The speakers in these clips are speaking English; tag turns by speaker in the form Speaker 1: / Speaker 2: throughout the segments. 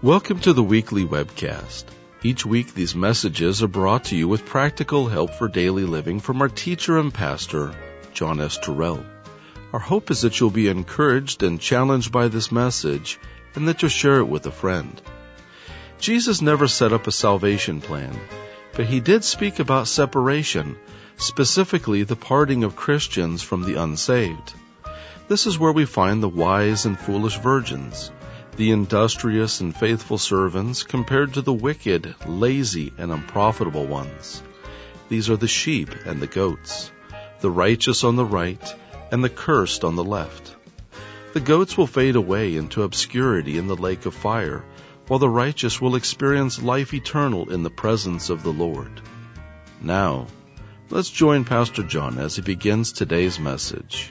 Speaker 1: Welcome to the weekly webcast. Each week these messages are brought to you with practical help for daily living from our teacher and pastor, John S. Terrell. Our hope is that you'll be encouraged and challenged by this message and that you'll share it with a friend. Jesus never set up a salvation plan, but he did speak about separation, specifically the parting of Christians from the unsaved. This is where we find the wise and foolish virgins, the industrious and faithful servants compared to the wicked, lazy, and unprofitable ones. These are the sheep and the goats, the righteous on the right and the cursed on the left. The goats will fade away into obscurity in the lake of fire, while the righteous will experience life eternal in the presence of the Lord. Now, let's join Pastor John as he begins today's message.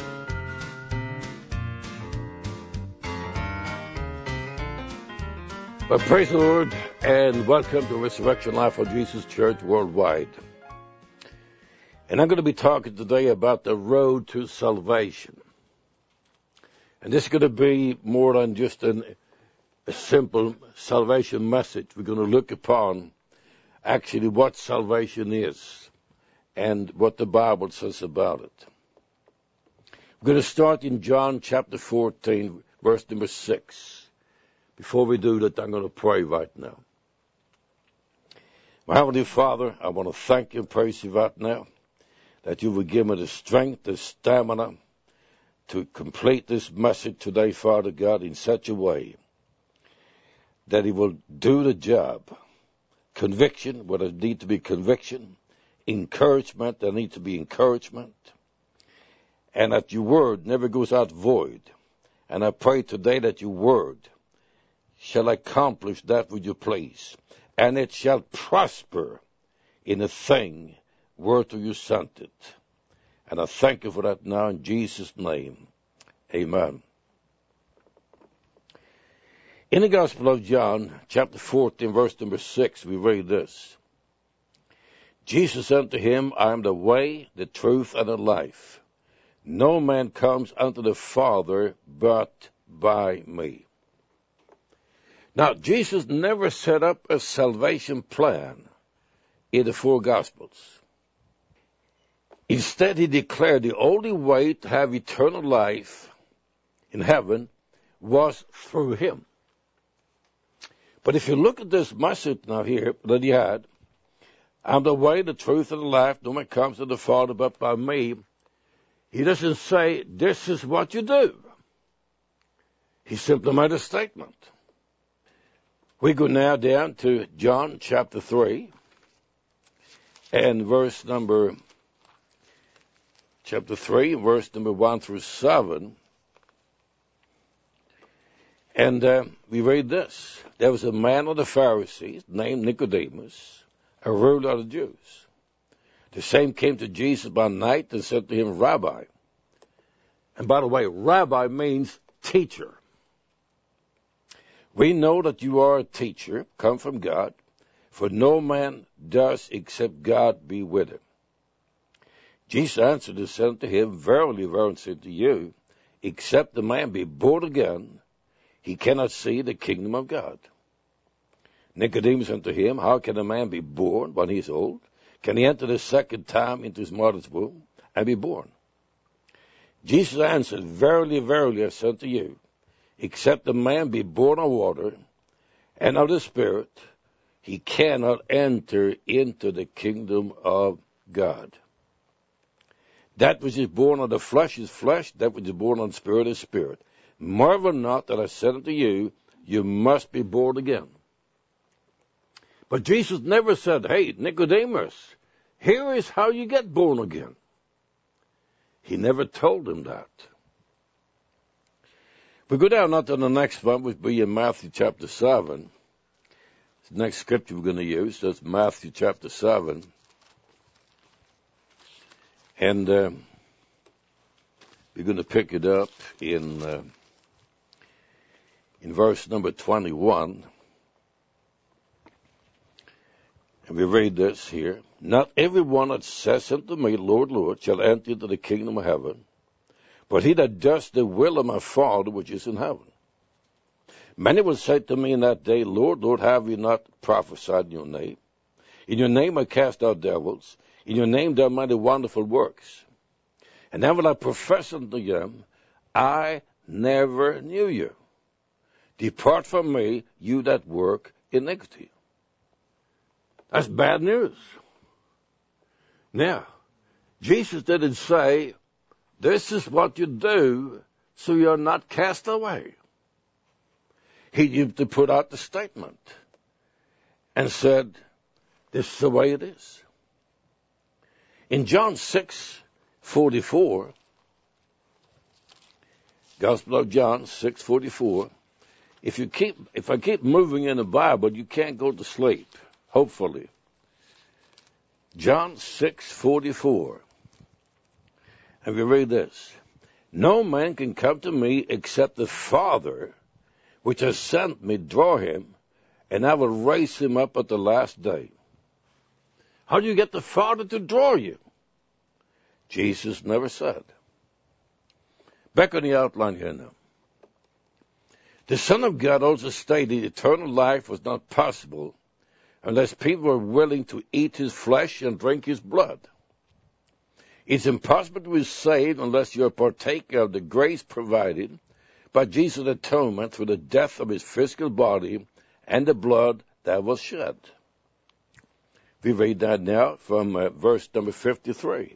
Speaker 2: Well, praise the Lord, and welcome to Resurrection Life of Jesus Church Worldwide. And I'm going to be talking today about the road to salvation. And this is going to be more than just a simple salvation message. We're going to look upon actually what salvation is and what the Bible says about it. We're going to start in John chapter 14, verse number 6. Before we do that, I'm going to pray right now. My Heavenly Father, I want to thank you and praise you right now that you will give me the strength, the stamina to complete this message today, Father God, in such a way that it will do the job. Conviction, where there needs to be conviction. Encouragement, there needs to be encouragement. And that your word never goes out void. And I pray today that your word shall accomplish that which you please, and it shall prosper in the thing whereto you sent it. And I thank you for that now in Jesus' name. Amen. In the Gospel of John, chapter 14, verse number 6, we read this. Jesus said to him, I am the way, the truth, and the life. No man comes unto the Father but by me. Now, Jesus never set up a salvation plan in the four Gospels. Instead, he declared the only way to have eternal life in heaven was through him. But if you look at this message now here that he had, I'm the way, the truth, and the life, no man comes to the Father but by me, he doesn't say, this is what you do. He simply made a statement. We go now down to John chapter 3 and verse number 1 through 7. And we read this. There was a man of the Pharisees named Nicodemus, a ruler of the Jews. The same came to Jesus by night and said to him, Rabbi. And by the way, Rabbi means teacher. We know that you are a teacher, come from God, for no man does except God be with him. Jesus answered and said unto him, Verily, verily, I say to you, except the man be born again, he cannot see the kingdom of God. Nicodemus unto him, How can a man be born when he is old? Can he enter the second time into his mother's womb and be born? Jesus answered, Verily, verily, I say unto you, except a man be born of water and of the Spirit, he cannot enter into the kingdom of God. That which is born of the flesh is flesh, that which is born of the Spirit is spirit. Marvel not that I said unto you, you must be born again. But Jesus never said, hey, Nicodemus, here is how you get born again. He never told him that. We go down now to the next one, which will be in Matthew chapter 7. The next scripture we're going to use, that's Matthew chapter 7. And we're going to pick it up in verse number 21. And we read this here. Not everyone that says unto me, Lord, Lord, shall enter into the kingdom of heaven, but he that does the will of my Father which is in heaven. Many will say to me in that day, Lord, Lord, have we not prophesied in your name? In your name I cast out devils. In your name done mighty wonderful works. And then will I profess unto them, I never knew you. Depart from me, you that work iniquity. That's bad news. Now, Jesus didn't say, this is what you do so you're not cast away. He used to put out the statement and said, this is the way it is. In John 6:44, Gospel of John 6:44, if I keep moving in the Bible, you can't go to sleep, hopefully. John 6:44. And we read this. No man can come to me except the Father, which has sent me, draw him, and I will raise him up at the last day. How do you get the Father to draw you? Jesus never said. Back on the outline here now. The Son of God also stated eternal life was not possible unless people were willing to eat his flesh and drink his blood. It's impossible to be saved unless you are partaker of the grace provided by Jesus' atonement for the death of his physical body and the blood that was shed. We read that now from verse number 53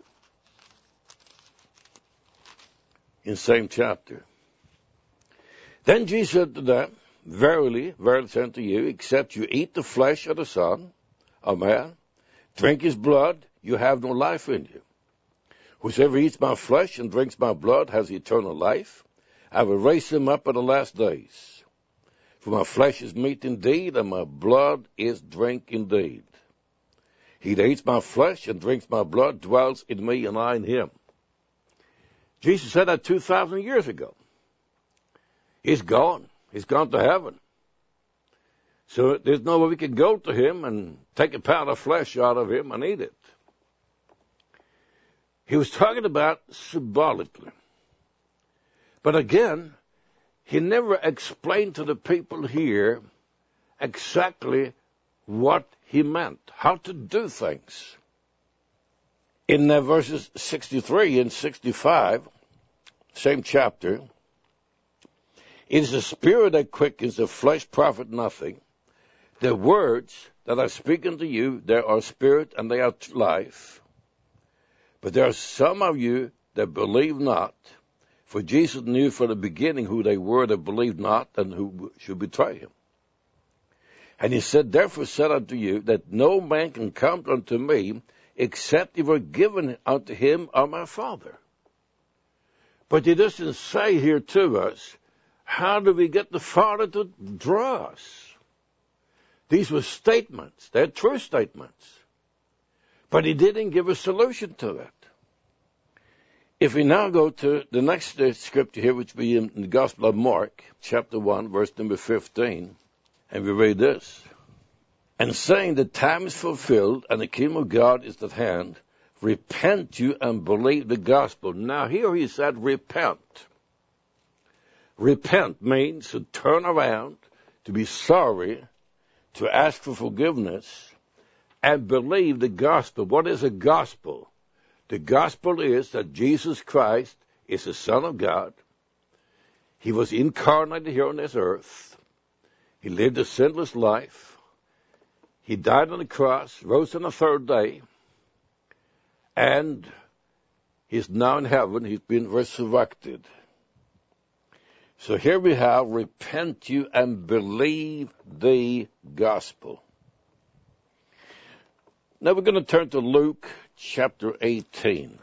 Speaker 2: in same chapter. Then Jesus said to them, verily, verily I say unto you, except you eat the flesh of the Son of Man, drink his blood, you have no life in you. Whosoever eats my flesh and drinks my blood has eternal life. I will raise him up at the last days. For my flesh is meat indeed, and my blood is drink indeed. He that eats my flesh and drinks my blood dwells in me, and I in him. Jesus said that 2,000 years ago. He's gone. He's gone to heaven. So there's no way we can go to him and take a pound of flesh out of him and eat it. He was talking about symbolically. But again, he never explained to the people here exactly what he meant, how to do things. In verses 63 and 65, same chapter, it is the spirit that quickens, the flesh profit nothing. The words that I speak unto you, they are spirit and they are life. But there are some of you that believe not, for Jesus knew from the beginning who they were that believed not and who should betray him. And he said, therefore said unto you, that no man can come unto me, except it were given unto him of my Father. But he doesn't say here to us, how do we get the Father to draw us? These were statements. They're true statements. But he didn't give a solution to it. If we now go to the next scripture here, which will be in the Gospel of Mark, chapter 1, verse number 15, and we read this. And saying, the time is fulfilled, and the kingdom of God is at hand, repent you and believe the gospel. Now here he said, repent. Repent means to turn around, to be sorry, to ask for forgiveness, and believe the gospel. What is a gospel? The gospel is that Jesus Christ is the Son of God. He was incarnated here on this earth. He lived a sinless life. He died on the cross, rose on the third day, and he's now in heaven. He's been resurrected. So here we have, repent you and believe the gospel. Now we're going to turn to Luke chapter 18.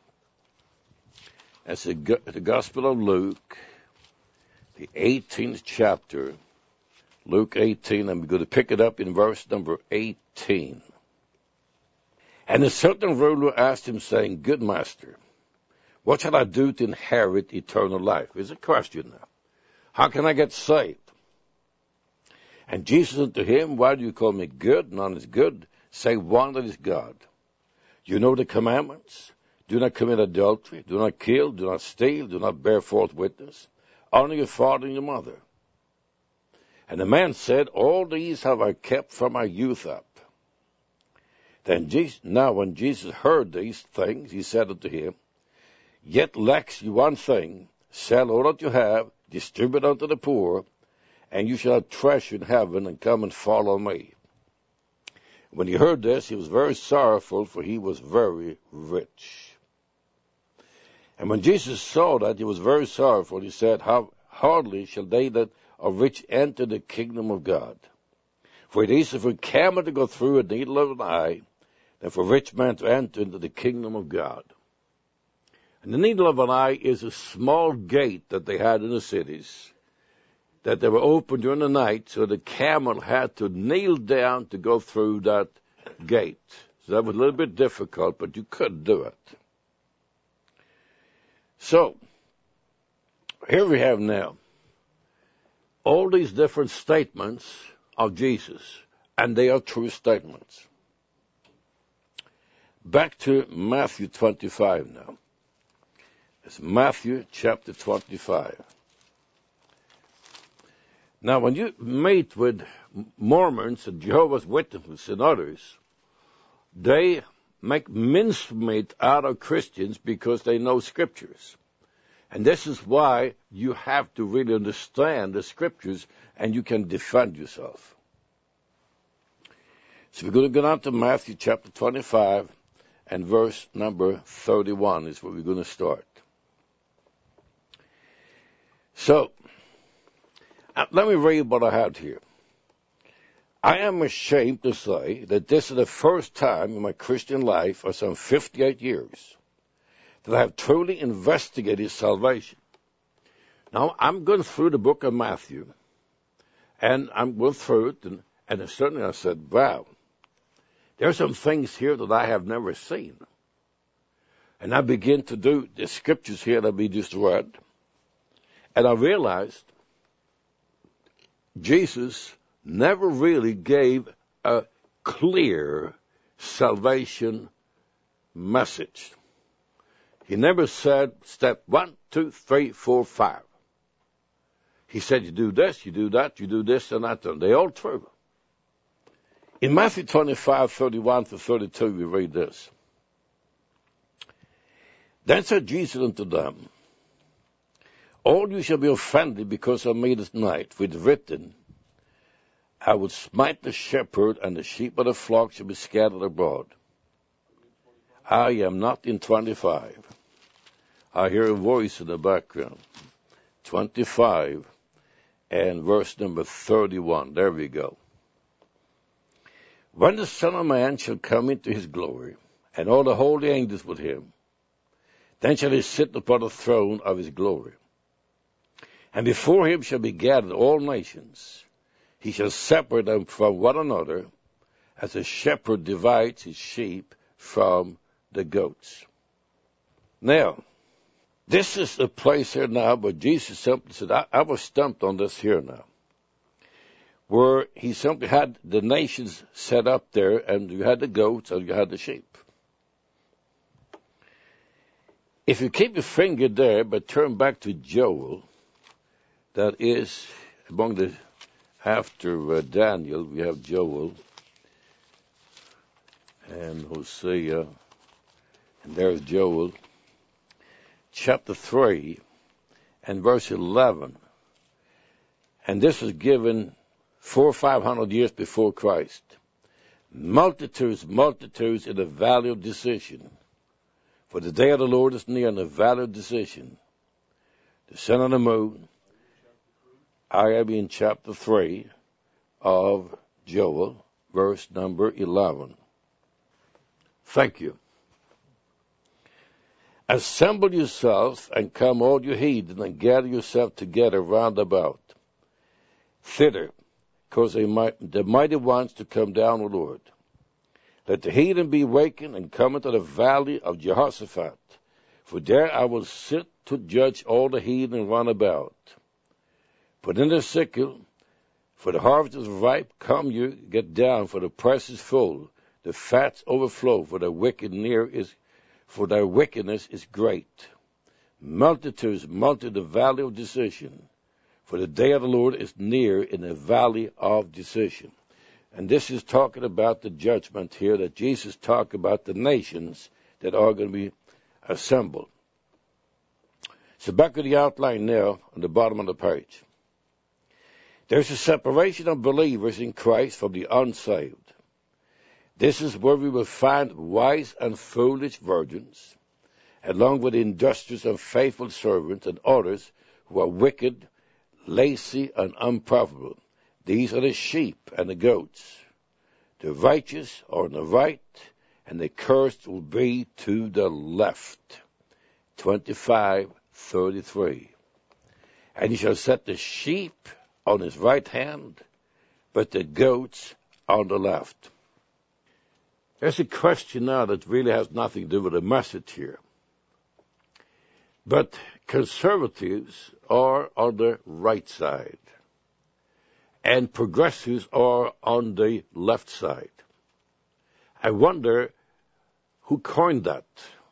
Speaker 2: That's the Gospel of Luke, the 18th chapter, Luke 18, and we're going to pick it up in verse number 18. And a certain ruler asked him, saying, Good master, what shall I do to inherit eternal life? It's a question now. How can I get saved? And Jesus said to him, Why do you call me good? None is good, save one that is God. You know the commandments. Do not commit adultery. Do not kill. Do not steal. Do not bear false witness. Honor your father and your mother. And the man said, All these have I kept from my youth up. Now when Jesus heard these things, he said unto him, Yet lacks you one thing, sell all that you have, distribute unto the poor, and you shall have treasure in heaven, and come and follow me. When he heard this, he was very sorrowful, for he was very rich. And when Jesus saw that he was very sorrowful, he said, How hardly shall they that are rich enter the kingdom of God? For it is easier for a camel to go through a needle of an eye than for a rich man to enter into the kingdom of God. And the needle of an eye is a small gate that they had in the cities, that they were open during the night, so the camel had to kneel down to go through that gate. So that was a little bit difficult, but you could do it. So, here we have now all these different statements of Jesus, and they are true statements. Back to Matthew 25 now. It's Matthew chapter 25. Now, when you meet with Mormons and Jehovah's Witnesses and others, they make mincemeat out of Christians because they know scriptures. And this is why you have to really understand the scriptures and you can defend yourself. So we're going to go down to Matthew chapter 25 and verse number 31 is where we're going to start. So, let me read what I have here. I am ashamed to say that this is the first time in my Christian life for some 58 years that I have truly investigated salvation. Now, I'm going through the book of Matthew, and I'm going through it, and certainly I said, wow, there are some things here that I have never seen. And I begin to do the scriptures here that we just read, and I realized Jesus never really gave a clear salvation message. He never said step 1, 2, 3, 4, 5. He said you do this, you do that, you do this and that. And they're all true. In Matthew 25, 31 to 32, we read this. Then said Jesus unto them, All you shall be offended because of me this night, for it is written, I will smite the shepherd, and the sheep of the flock shall be scattered abroad. I am not in 25. I hear a voice in the background. 25 and verse number 31. There we go. When the Son of Man shall come into his glory, and all the holy angels with him, then shall he sit upon the throne of his glory. And before him shall be gathered all nations. He shall separate them from one another, as a shepherd divides his sheep from the goats. Now, this is the place here now where Jesus simply said, I was stumped on this here now, where he simply had the nations set up there, and you had the goats and you had the sheep. If you keep your finger there, but turn back to Joel, that is among the, after Daniel, we have Joel and Hosea, and there's Joel, chapter 3 and verse 11. And this was given 400 or 500 years before Christ. Multitudes in the valley of decision. For the day of the Lord is near, in the valley of decision. The sun and the moon. I am in chapter 3 of Joel, verse number 11. Thank you. Assemble yourselves and come all you heathen, and gather yourself together round about thither, because the mighty ones to come down, O Lord. Let the heathen be wakened and come into the valley of Jehoshaphat, for there I will sit to judge all the heathen round about. Put in the sickle, for the harvest is ripe. Come you, get down, for the press is full. The fats overflow, for their wickedness is great. Multitudes multi the valley of decision, For the day of the Lord is near in the valley of decision. And this is talking about the judgment here that Jesus talked about the nations that are going to be assembled. So back to the outline now on the bottom of the page. There's a separation of believers in Christ from the unsaved. This is where we will find wise and foolish virgins, along with industrious and faithful servants and others who are wicked, lazy, and unprofitable. These are the sheep and the goats. The righteous are on the right, and the cursed will be to the left. 25:33. And he shall set the sheep on his right hand, but the goats on the left. There's a question now that really has nothing to do with the message here. But conservatives are on the right side, and progressives are on the left side. I wonder who coined that.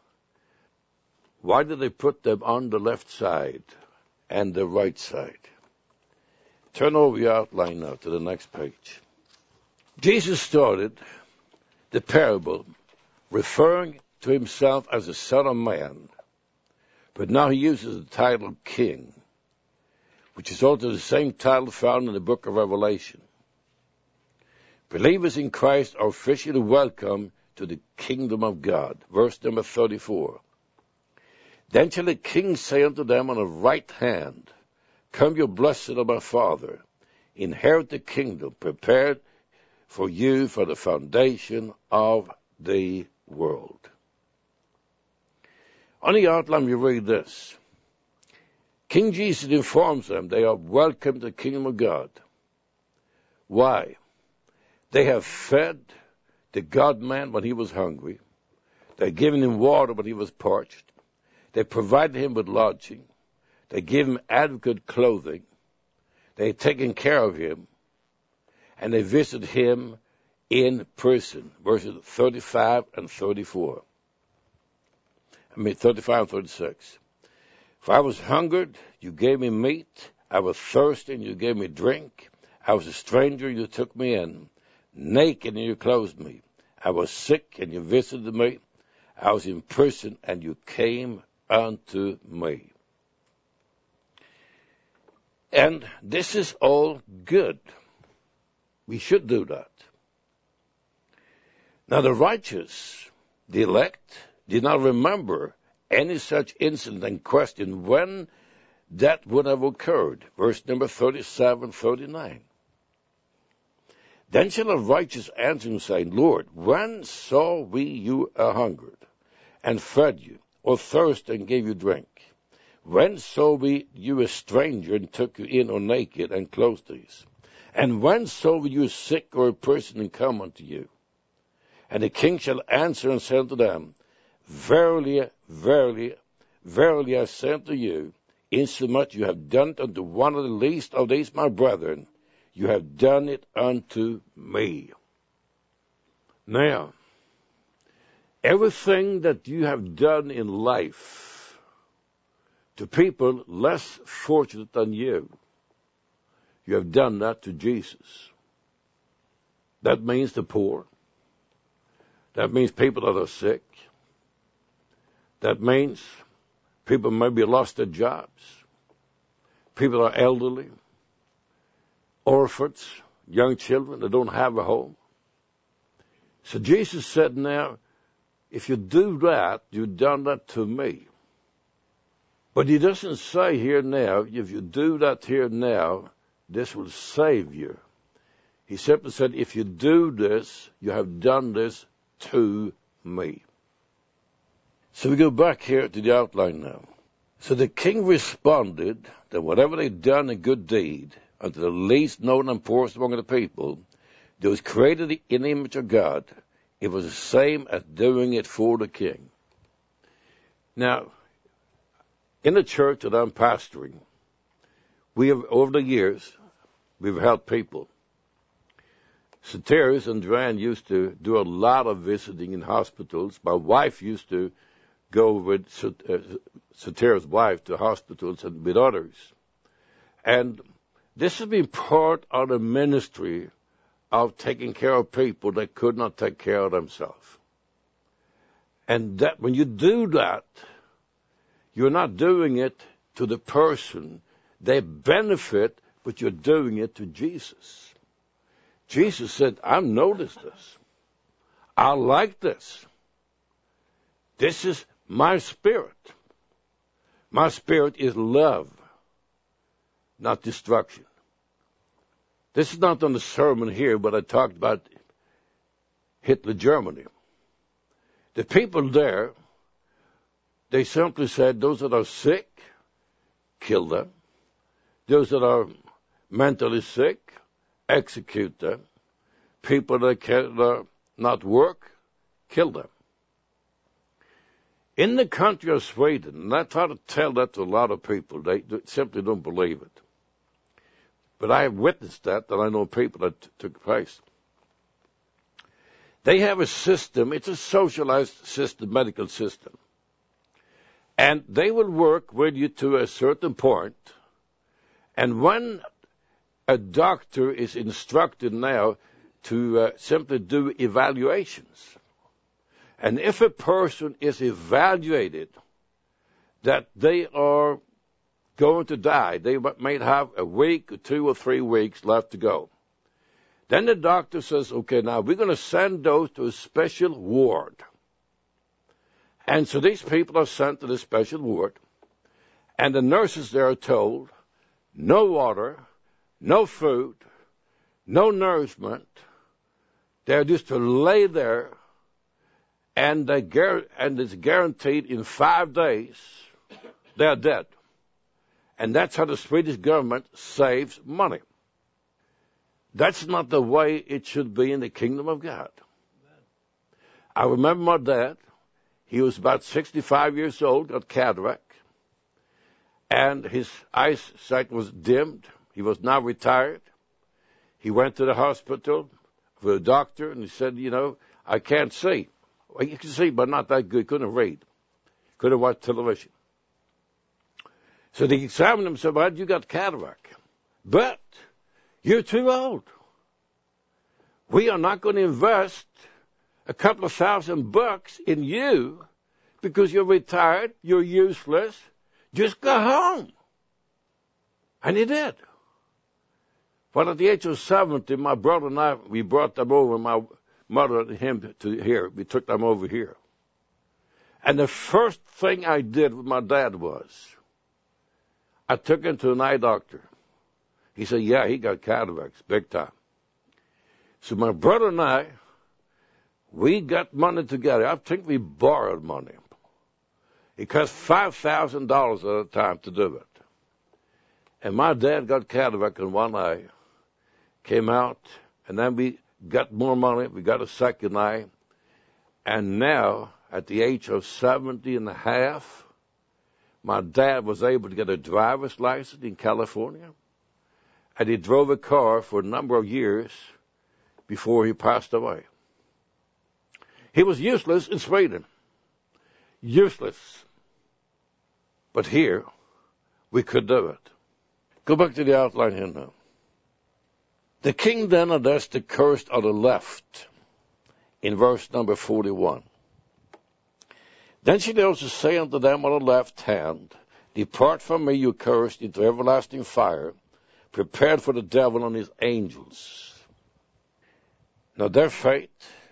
Speaker 2: Why did they put them on the left side and the right side? Turn over your outline now to the next page. Jesus started the parable referring to himself as the Son of Man, but now he uses the title King, which is also the same title found in the book of Revelation. Believers in Christ are officially welcome to the kingdom of God. Verse number 34. Then shall the king say unto them on the right hand, Come, you blessed of my Father, inherit the kingdom prepared for you for the foundation of the world. On the outline we read this. King Jesus informs them they are welcome to the kingdom of God. Why? They have fed the God-man when he was hungry. They've given him water when he was parched. They provided him with lodging. They gave him adequate clothing. They've taken care of him. And they visited him in prison. Verses 35 and 34. 35 and 36. For I was hungered, you gave me meat. I was thirsty, and you gave me drink. I was a stranger, you took me in. Naked, and you clothed me. I was sick, and you visited me. I was in prison, and you came unto me. And this is all good. We should do that. Now the righteous, the elect, did not remember any such incident and question when that would have occurred. Verse number 37, 39. Then shall the righteous answer him, saying, Lord, when saw we you a hungered, and fed you, or thirsty, and gave you drink? When saw we you a stranger, and took you in, or naked, and clothed you? And when saw we you sick, or a person, and come unto you? And the king shall answer and say unto them, Verily, verily, verily, I say unto you, insomuch you have done it unto one of the least of these my brethren, you have done it unto me. Now, everything that you have done in life to people less fortunate than you have done that to Jesus. That means the poor. That means people that are sick. That means people maybe lost their jobs. People are elderly, orphans, young children that don't have a home. So Jesus said, now, if you do that, you've done that to me. But he doesn't say here now, if you do that here now, this will save you. He simply said, if you do this, you have done this to me. So we go back here to the outline now. So the king responded that whatever they'd done a good deed unto the least known and poorest among the people, that was created in the image of God, it was the same as doing it for the king. Now, in the church that I'm pastoring, we have, over the years, we've helped people. Soterius and Joanne used to do a lot of visiting in hospitals. My wife used to go with Soterius' wife to hospitals and with others. And This has been part of the ministry of taking care of people that could not take care of themselves. And that when you do that, you're not doing it to the person. They benefit, but you're doing it to Jesus. Jesus said, I've noticed this. I like this. This is my spirit. My spirit is love, not destruction. This is not on the sermon here, but I talked about Hitler, Germany. The people there, they simply said, those that are sick, kill them. Those that are mentally sick, execute them. People that cannot work, kill them. In the country of Sweden, and I try to tell that to a lot of people, they simply don't believe it. But I have witnessed that, and I know people that took place. They have a system, it's a socialized system, medical system. And they will work with you to a certain point. And when a doctor is instructed now to simply do evaluations, and if a person is evaluated that they are going to die, they might have a week or 2 or 3 weeks left to go. Then the doctor says, okay, now we're going to send those to a special ward. And so these people are sent to the special ward, and the nurses there are told, no water, no food, no nourishment. They're just to lay there, and it's guaranteed in 5 days they're dead. And that's how the Swedish government saves money. That's not the way it should be in the kingdom of God. I remember my dad. He was about 65 years old, got cataract, and his eyesight was dimmed. He was now retired. He went to the hospital for a doctor, and he said, I can't see. Well, you can see, but not that good. Couldn't read. Couldn't watch television. So they examined him and said, well, you got cataract. But you're too old. We are not going to invest a couple of $1,000 in you because you're retired, you're useless. Just go home. And he did. But at the age of 70, my brother and I, we brought them over, my mother and him to here. We took them over here. And the first thing I did with my dad was, I took him to an eye doctor. He said, yeah, he got cataracts, big time. So my brother and I, we got money together. I think we borrowed money. It cost $5,000 at a time to do it. And my dad got cataract in one eye, came out, and then we got more money. We got a second eye. And now, at the age of 70 and a half, my dad was able to get a driver's license in California. And he drove a car for a number of years before he passed away. He was useless in Sweden. Useless. But here, we could do it. Go back to the outline here now. The king then addressed the cursed on the left in verse number 41. Then shall he also say unto them on the left hand, depart from me, you cursed, into everlasting fire, prepared for the devil and his angels. Now their fate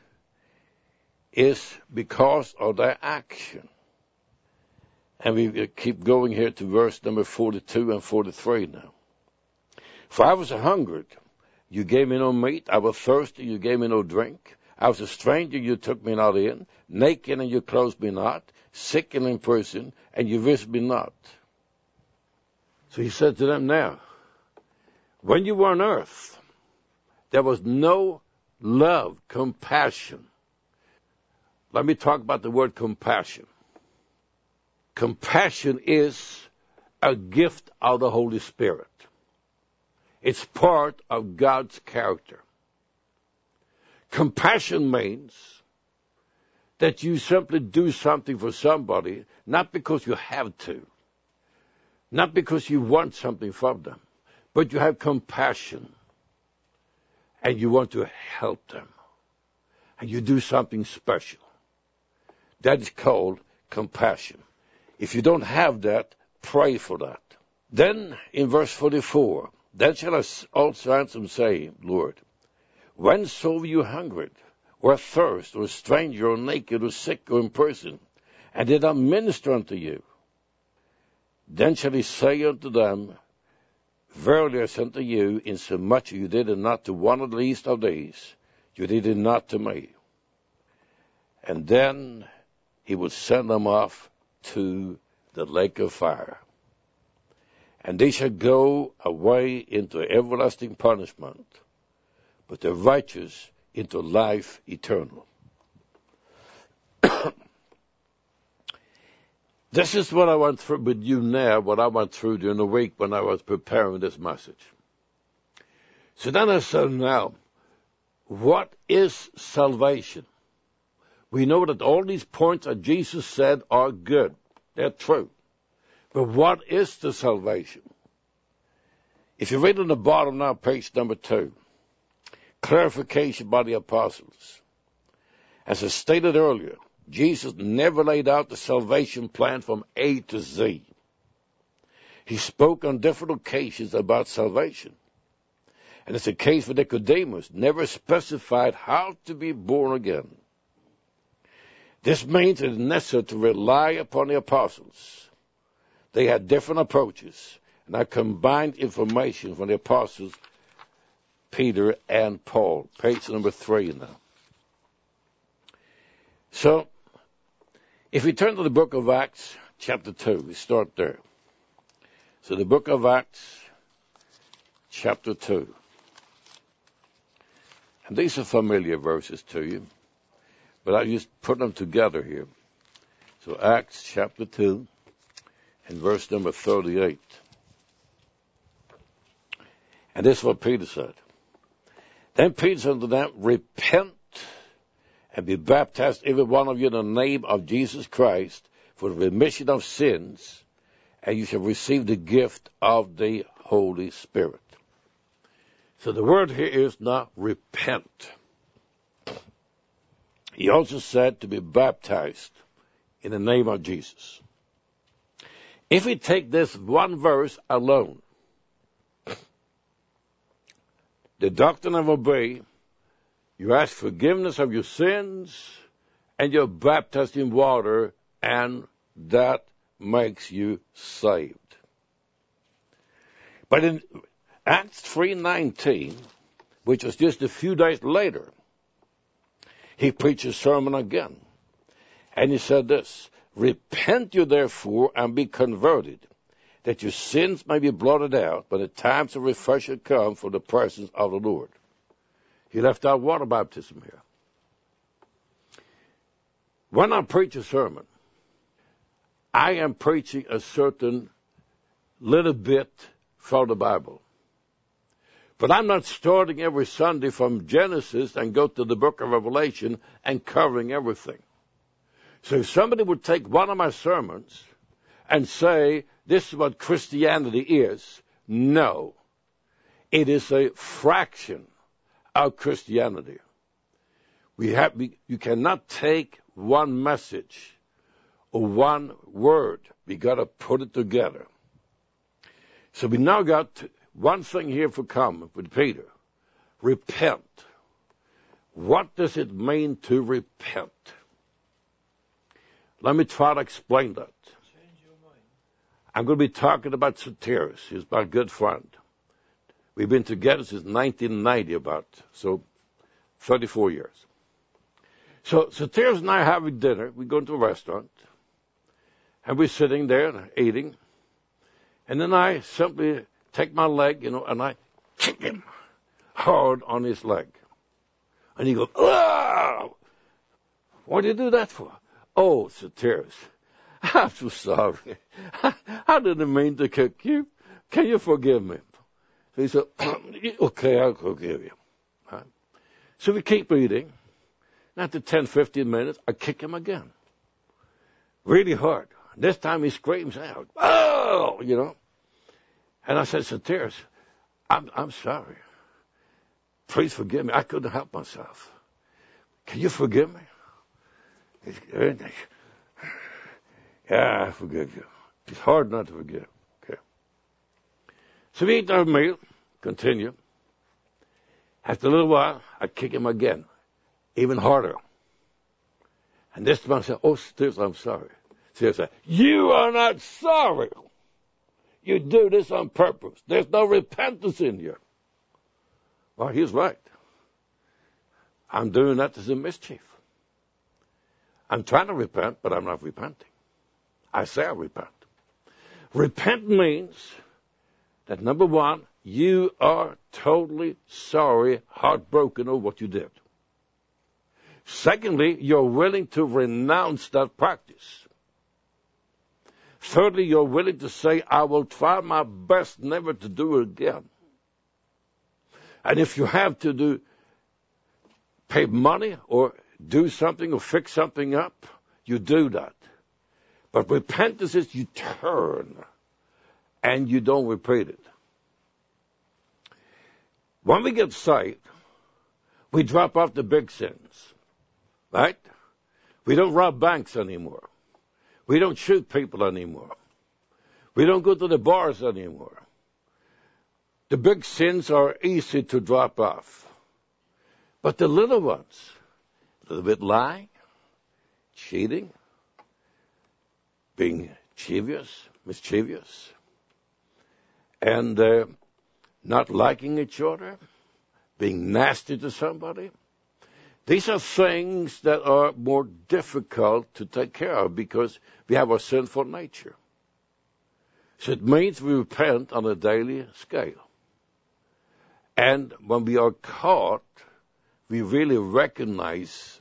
Speaker 2: is because of their action. And we keep going here to verse number 42 and 43 now. For I was hungered, you gave me no meat. I was thirsty, you gave me no drink. I was a stranger, you took me not in. Naked, and you clothed me not. Sick and in prison, and you visited me not. So he said to them, now, when you were on earth, there was no love, compassion. Let me talk about the word compassion. Compassion is a gift of the Holy Spirit. It's part of God's character. Compassion means that you simply do something for somebody, not because you have to, not because you want something from them, but you have compassion, and you want to help them, and you do something special. That's called compassion. If you don't have that, pray for that. Then, in verse 44, then shall I also answer and say, Lord, when saw you hungered, or thirst, or a stranger, or naked, or sick, or in prison, and did I minister unto you? Then shall he say unto them, verily I say unto you, insomuch you did it not to one of the least of these, you did it not to me. And then he would send them off to the lake of fire. And they shall go away into everlasting punishment, but the righteous into life eternal. This is what I went through with you now, what I went through during the week when I was preparing this message. So then I said, now, what is salvation? We know that all these points that Jesus said are good. They're true. But what is the salvation? If you read on the bottom now, page number 2, clarification by the apostles. As I stated earlier, Jesus never laid out the salvation plan from A to Z. He spoke on different occasions about salvation. And it's the case for Nicodemus, never specified how to be born again. This means it is necessary to rely upon the apostles. They had different approaches, and I combined information from the apostles, Peter and Paul. Page number 3 now. So, if we turn to the book of Acts, chapter 2, we start there. So the book of Acts, chapter 2. And these are familiar verses to you, but I just put them together here. So Acts chapter 2 and verse number 38. And this is what Peter said. Then Peter said unto them, repent and be baptized every one of you in the name of Jesus Christ for the remission of sins, and you shall receive the gift of the Holy Spirit. So the word here is not repent. He also said to be baptized in the name of Jesus. If we take this one verse alone, the doctrine of obey, you ask forgiveness of your sins, and you're baptized in water, and that makes you saved. But in Acts 3:19, which was just a few days later, he preached a sermon again. And he said this, repent you therefore and be converted, that your sins may be blotted out, when the times of refreshing come from the presence of the Lord. He left out water baptism here. When I preach a sermon, I am preaching a certain little bit from the Bible. But I'm not starting every Sunday from Genesis and go to the book of Revelation and covering everything. So if somebody would take one of my sermons and say, this is what Christianity is, no. It is a fraction of Christianity. You cannot take one message or one word. We got to put it together. So we now got one thing here for common with Peter. Repent. What does it mean to repent? Let me try to explain that. I'm going to be talking about Soterios. He's my good friend. We've been together since 1990 so 34 years. So Soterios and I are having dinner. We go into a restaurant, and we're sitting there and eating. And then I simply take my leg, and I kick him hard on his leg. And he goes, oh! What did you do that for? Oh, Soterios, I'm so sorry. I didn't mean to kick you. Can you forgive me? So he said, okay, I'll forgive you. Right? So we keep eating. And after 10, 15 minutes, I kick him again. Really hard. This time he screams out, oh, And I said, Soterios, I'm sorry. Please forgive me. I couldn't help myself. Can you forgive me? Yeah, I forgive you. It's hard not to forgive. Okay. So we eat our meal, continue. After a little while, I kick him again, even harder. And this time I said, oh, Steve, I'm sorry. Steve said, you are not sorry. You do this on purpose. There's no repentance in you. Well, he's right. I'm doing that as a mischief. I'm trying to repent, but I'm not repenting. I say I repent. Repent means that, number one, you are totally sorry, heartbroken over what you did. Secondly, you're willing to renounce that practice. Thirdly, you're willing to say, I will try my best never to do it again. And if you have to pay money or do something or fix something up, you do that. But repentance is you turn and you don't repeat it. When we get saved, we drop off the big sins, right? We don't rob banks anymore. We don't shoot people anymore. We don't go to the bars anymore. The big sins are easy to drop off. But the little ones, a little bit lying, cheating, being mischievous, and not liking each other, being nasty to somebody. These are things that are more difficult to take care of because we have a sinful nature. So it means we repent on a daily scale. And when we are caught, we really recognize,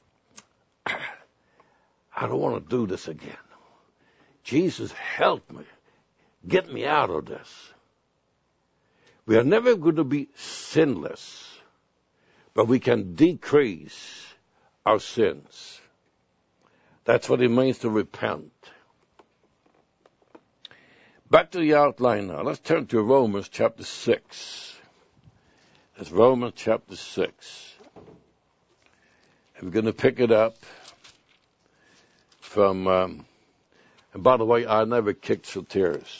Speaker 2: I don't want to do this again. Jesus, help me. Get me out of this. We are never going to be sinless, but we can decrease our sins. That's what it means to repent. Back to the outline now. Let's turn to Romans chapter 6. That's Romans chapter 6. And we're going to pick it up from, and by the way, I never kicked Soterius.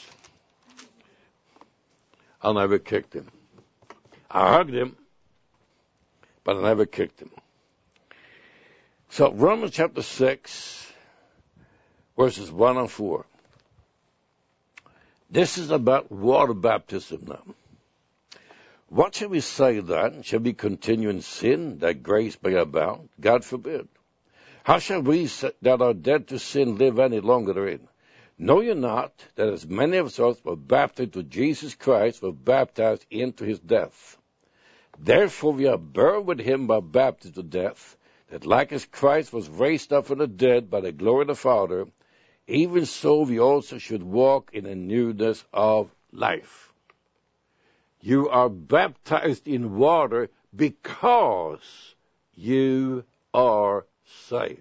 Speaker 2: I never kicked him. I hugged him, but I never kicked him. So Romans chapter 6, verses 1 and 4. This is about water baptism now. What shall we say then? Shall we continue in sin that grace may abound? God forbid. How shall we that are dead to sin live any longer therein? Know you not that as many of us were baptized to Jesus Christ were baptized into his death? Therefore we are buried with him by baptism to death, that like as Christ was raised up from the dead by the glory of the Father, even so we also should walk in a newness of life. You are baptized in water because you are saved.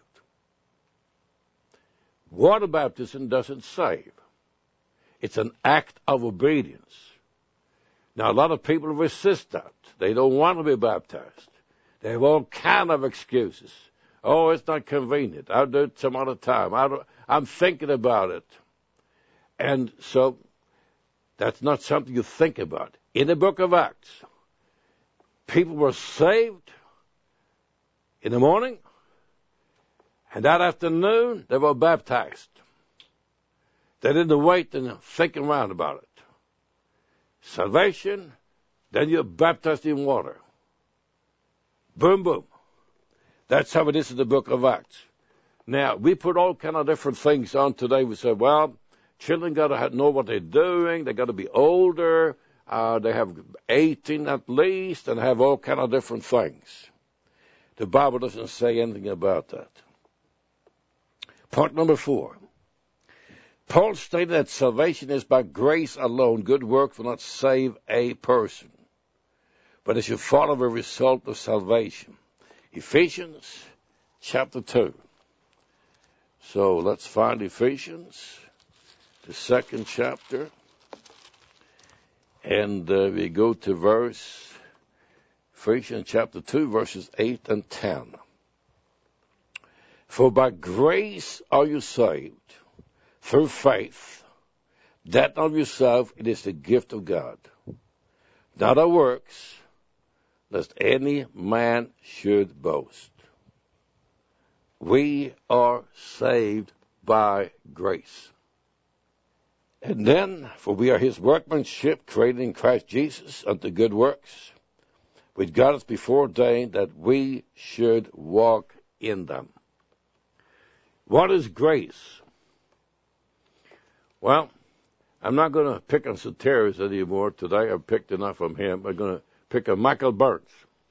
Speaker 2: Water baptism doesn't save. It's an act of obedience. Now, a lot of people resist that. They don't want to be baptized. They have all kind of excuses. Oh, it's not convenient. I'll do it some other time. I'm thinking about it. And so that's not something you think about. In the book of Acts, people were saved in the morning, and that afternoon they were baptized. They didn't wait and think around about it. Salvation, then you're baptized in water. Boom, boom. That's how it is in the book of Acts. Now, we put all kind of different things on today. We say, well, children got to know what they're doing. They got to be older. They have 18 at least, and have all kind of different things. The Bible doesn't say anything about that. Point number 4. Paul stated that salvation is by grace alone. Good works will not save a person, but it should follow the result of salvation. Ephesians chapter 2. So let's find Ephesians, the 2nd chapter. And we go to Ephesians chapter 2, verses 8 and 10. For by grace are you saved, through faith, that not of yourself, it is the gift of God, not of works, lest any man should boast. We are saved by grace. And then, for we are his workmanship, created in Christ Jesus unto good works, which God has before ordained that we should walk in them. What is grace? Well, I'm not going to pick on Soterius anymore today. I've picked enough from him. I'm going to pick on Michael Burns.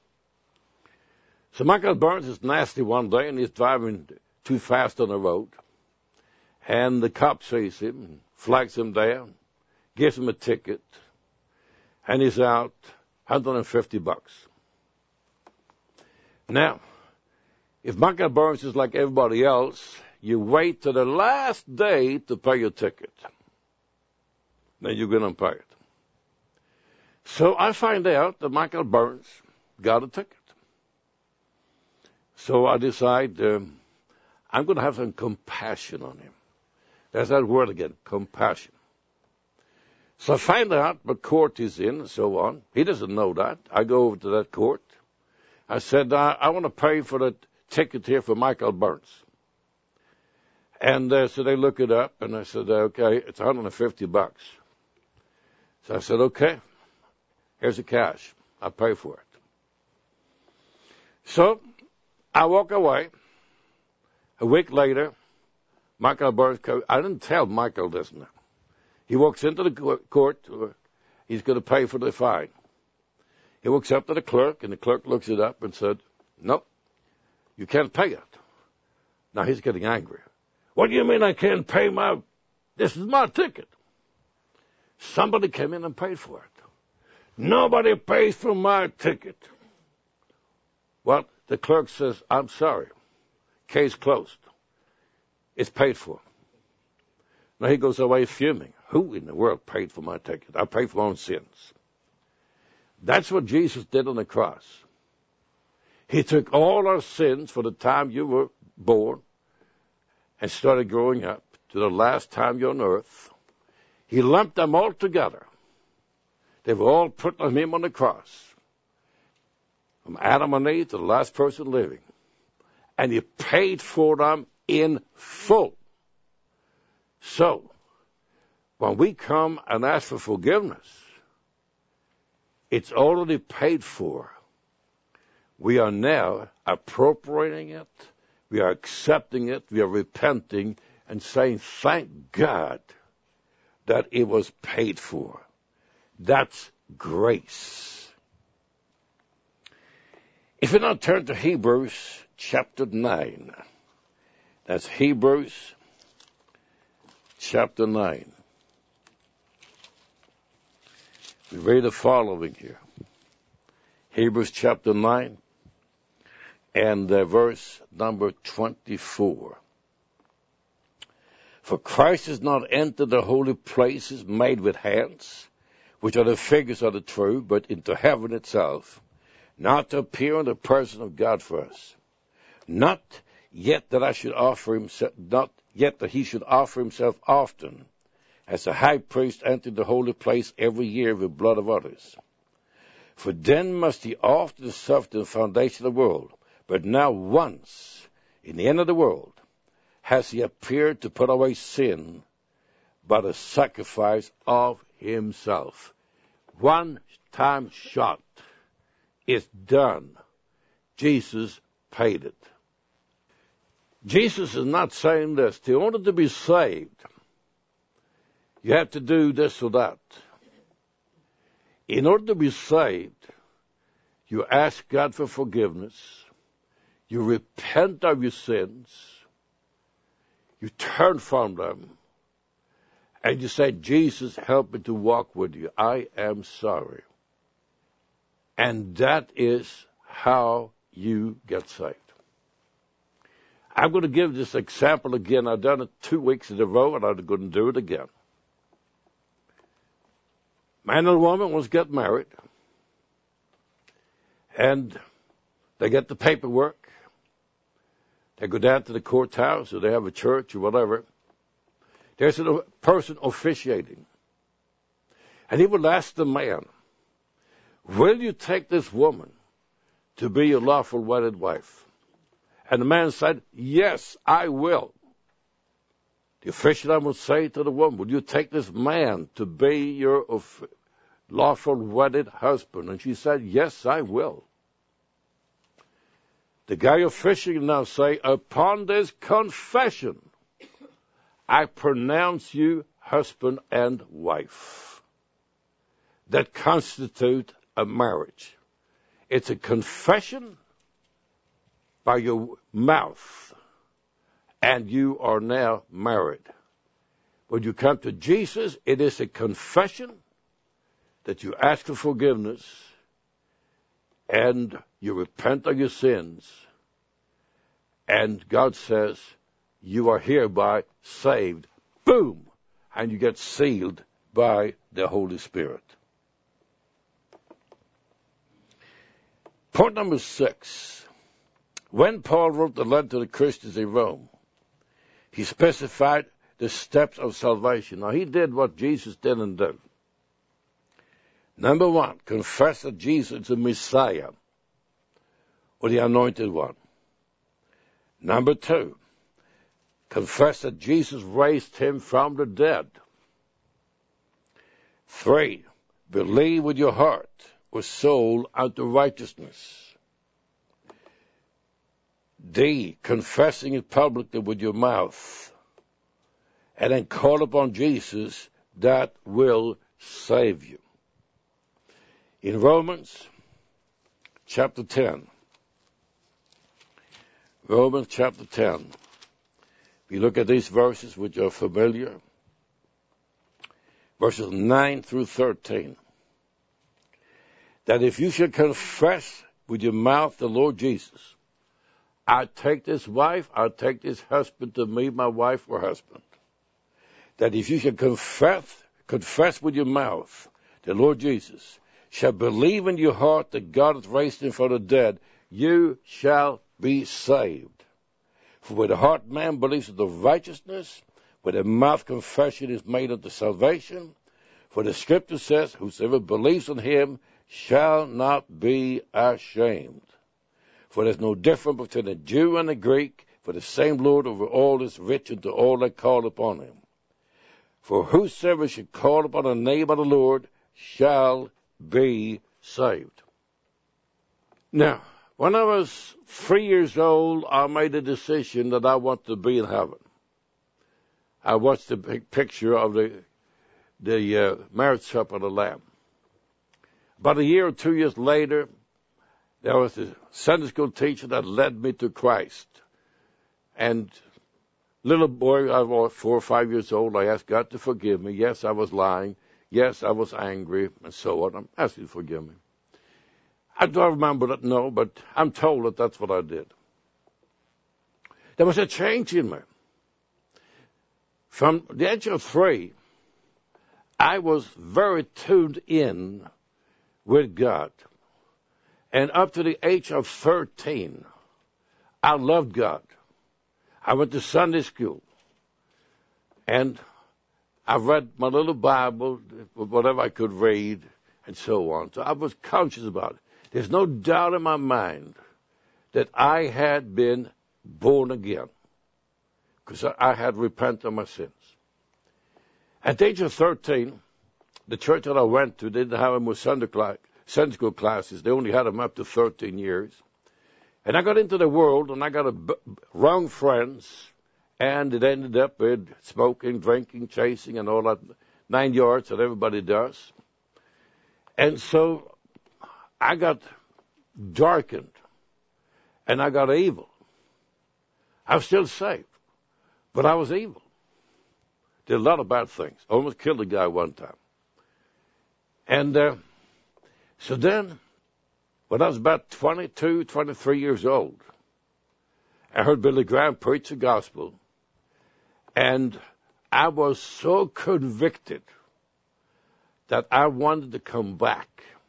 Speaker 2: So Michael Burns is nasty one day, and he's driving too fast on the road. And the cop sees him, flags him down, gives him a ticket, and he's out $150. Now, if Michael Burns is like everybody else, you wait to the last day to pay your ticket. Then you're going to pay it. So I find out that Michael Burns got a ticket. So I decide I'm going to have some compassion on him. There's that word again, compassion. So I find out what court he's in and so on. He doesn't know that. I go over to that court. I said, I want to pay for the ticket here for Michael Burns. And so they look it up, and I said, okay, it's $150. So I said, okay, here's the cash. I'll pay for it. So I walk away. A week later, Michael Burns comes. I didn't tell Michael this now. He walks into the court. He's going to pay for the fine. He walks up to the clerk, and the clerk looks it up and said, nope, you can't pay it. Now he's getting angry. What do you mean I can't pay this is my ticket. Somebody came in and paid for it. Nobody pays for my ticket. Well, the clerk says, I'm sorry. Case closed. It's paid for. Now he goes away fuming. Who in the world paid for my ticket? I paid for my own sins. That's what Jesus did on the cross. He took all our sins for the time you were born and started growing up to the last time you're on earth. He lumped them all together. They were all put on him on the cross. From Adam and Eve to the last person living. And he paid for them in full. So, when we come and ask for forgiveness, it's already paid for. We are now appropriating it. We are accepting it. We are repenting and saying, thank God that it was paid for. That's grace. If you now turn to Hebrews chapter 9, that's Hebrews chapter 9. We read the following here. Hebrews chapter 9 and verse number 24. For Christ has not entered the holy places made with hands, which are the figures of the true, but into heaven itself, not to appear in the person of God for us. Not yet that he should offer himself often, as the high priest entered the holy place every year with blood of others. For then must he often suffer the foundation of the world. But now once, in the end of the world, has he appeared to put away sin by the sacrifice of himself. One time shot. It's done. Jesus paid it. Jesus is not saying this. In order to be saved, you have to do this or that. In order to be saved, you ask God for forgiveness. You repent of your sins. You turn from them. And you say, Jesus, help me to walk with you. I am sorry. And that is how you get saved. I'm going to give this example again. I've done it 2 weeks in a row, and I'm going to do it again. Man and woman once get married, and they get the paperwork. They go down to the courthouse, or they have a church, or whatever. There's a person officiating. And he will ask the man, will you take this woman to be your lawful wedded wife? And the man said, yes, I will. The official will say to the woman, will you take this man to be your lawful wedded husband? And she said, yes, I will. The guy officiating now say, upon this confession, I pronounce you husband and wife. That constitute a marriage. It's a confession by your mouth, and you are now married. When you come to Jesus, it is a confession that you ask for forgiveness and you repent of your sins, and God says, you are hereby saved. Boom! And you get sealed by the Holy Spirit. Point number 6. When Paul wrote the letter to the Christians in Rome, he specified the steps of salvation. Now, he did what Jesus didn't do. Number 1, confess that Jesus is the Messiah, or the Anointed One. Number 2, confess that Jesus raised him from the dead. 3, believe with your heart or soul unto righteousness. D, confessing it publicly with your mouth. And then call upon Jesus, that will save you. In Romans chapter 10, Romans chapter 10, we look at these verses which are familiar, verses 9 through 13, that if you should confess with your mouth the Lord Jesus, I take this wife, I take this husband to me, my wife or husband, that if you should confess with your mouth the Lord Jesus, shall believe in your heart that God hath raised him from the dead, you shall be saved. For with the heart man believes unto righteousness, with the mouth confession is made unto salvation. For the Scripture says, whosoever believes in him shall not be ashamed. For there is no difference between the Jew and the Greek, for the same Lord over all is rich unto all that call upon him. For whosoever should call upon the name of the Lord shall be saved. Now, when I was 3 years old, I made a decision that I want to be in heaven. I watched the picture of the marriage supper of the Lamb. About a year or 2 years later, there was a Sunday school teacher that led me to Christ. And little boy, I was 4 or 5 years old, I asked God to forgive me. Yes, I was lying. Yes, I was angry, and so on. I'm asking you to forgive me. I don't remember that, no, but I'm told that that's what I did. There was a change in me. From the age of 3, I was very tuned in with God. And up to the age of 13, I loved God. I went to Sunday school. And I read my little Bible, whatever I could read, and so on. So I was conscious about it. There's no doubt in my mind that I had been born again, because I had repented of my sins. At the age of 13, the church that I went to didn't have them with Sunday school classes. They only had them up to 13 years. And I got into the world, and I got wrong friends, and it ended up with smoking, drinking, chasing, and all that 9 yards that everybody does. And so I got darkened, and I got evil. I was still saved, but I was evil. Did a lot of bad things. Almost killed a guy one time. And so then, when I was about 22, 23 years old, I heard Billy Graham preach the gospel, and I was so convicted that I wanted to come back.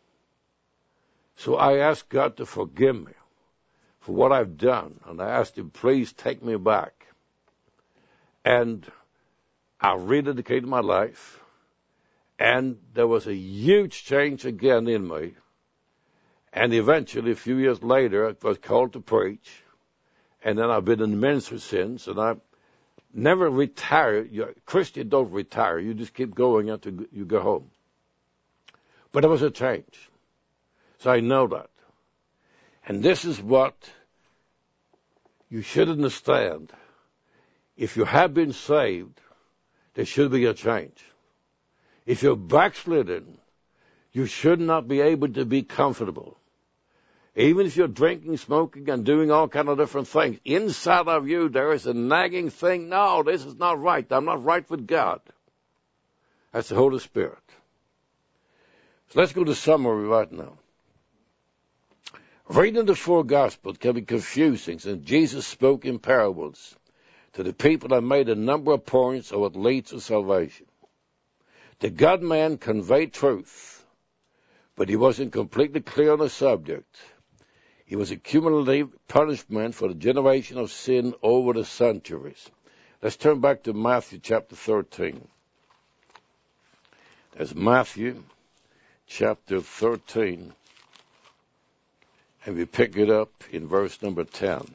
Speaker 2: So I asked God to forgive me for what I've done, and I asked him, please take me back. And I rededicated my life, and there was a huge change again in me. And eventually, a few years later, I was called to preach, and then I've been in the ministry since, and I never retired. Christians don't retire. You just keep going until you go home. But there was a change. So I know that. And this is what you should understand. If you have been saved, there should be a change. If you're backslidden, you should not be able to be comfortable. Even if you're drinking, smoking, and doing all kind of different things, inside of you there is a nagging thing. No, this is not right. I'm not right with God. That's the Holy Spirit. So let's go to summary right now. Reading the four Gospels can be confusing since Jesus spoke in parables to the people and made a number of points of what leads to salvation. The God-man conveyed truth, but he wasn't completely clear on the subject. He was a cumulative punishment for the generation of sin over the centuries. Let's turn back to Matthew chapter 13. There's Matthew chapter 13, and we pick it up in verse number 10.